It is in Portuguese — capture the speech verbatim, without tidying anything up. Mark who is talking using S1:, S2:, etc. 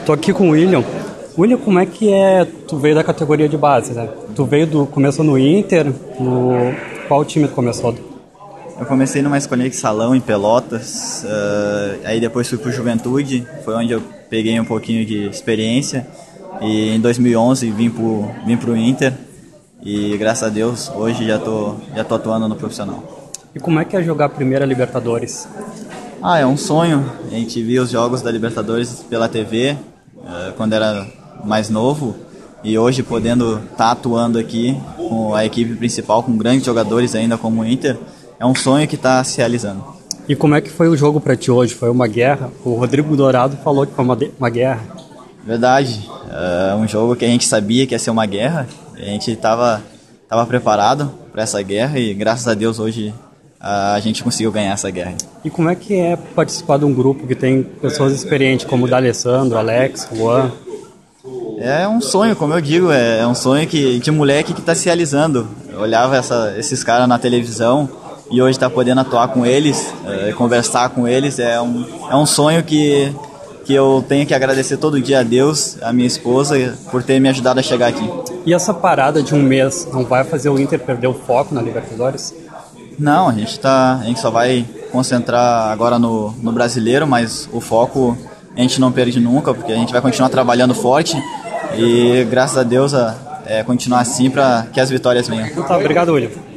S1: Tô aqui com o William. William, como é que é? Tu veio da categoria de base, né? Tu veio do... Começou no Inter, no... Qual time tu começou?
S2: Eu comecei numa escolinha de salão em Pelotas, uh, aí depois fui pro Juventude, foi onde eu peguei um pouquinho de experiência, e em dois mil e onze vim pro, vim pro Inter, e graças a Deus hoje já tô, já tô atuando no profissional.
S1: E como é que é jogar a primeira Libertadores?
S2: Ah, é um sonho. A gente via os jogos da Libertadores pela T V uh, quando era mais novo, e hoje podendo estar tá atuando aqui com a equipe principal, com grandes jogadores ainda como o Inter, é um sonho que está se realizando.
S1: E como é que foi o jogo para ti hoje? Foi uma guerra? O Rodrigo Dourado falou que foi uma, uma guerra.
S2: Verdade, é um jogo que a gente sabia que ia ser uma guerra, a gente estava tava preparado para essa guerra e graças a Deus hoje a gente conseguiu ganhar essa guerra.
S1: E como é que é participar de um grupo que tem pessoas experientes como o D'Alessandro, Alex, Juan?
S2: É um sonho, como eu digo, é um sonho que, de moleque que está se realizando. Eu olhava essa, esses caras na televisão e hoje está podendo atuar com eles, é, conversar com eles, é um, é um sonho que, que eu tenho que agradecer todo dia a Deus, a minha esposa, por ter me ajudado a chegar aqui.
S1: E essa parada de um mês não vai fazer o Inter perder o foco na Libertadores?
S2: Não, a gente, tá, a gente só vai concentrar agora no, no brasileiro, mas o foco a gente não perde nunca, porque a gente vai continuar trabalhando forte e graças a Deus é, continuar assim para que as vitórias venham.
S1: Tá, obrigado, William.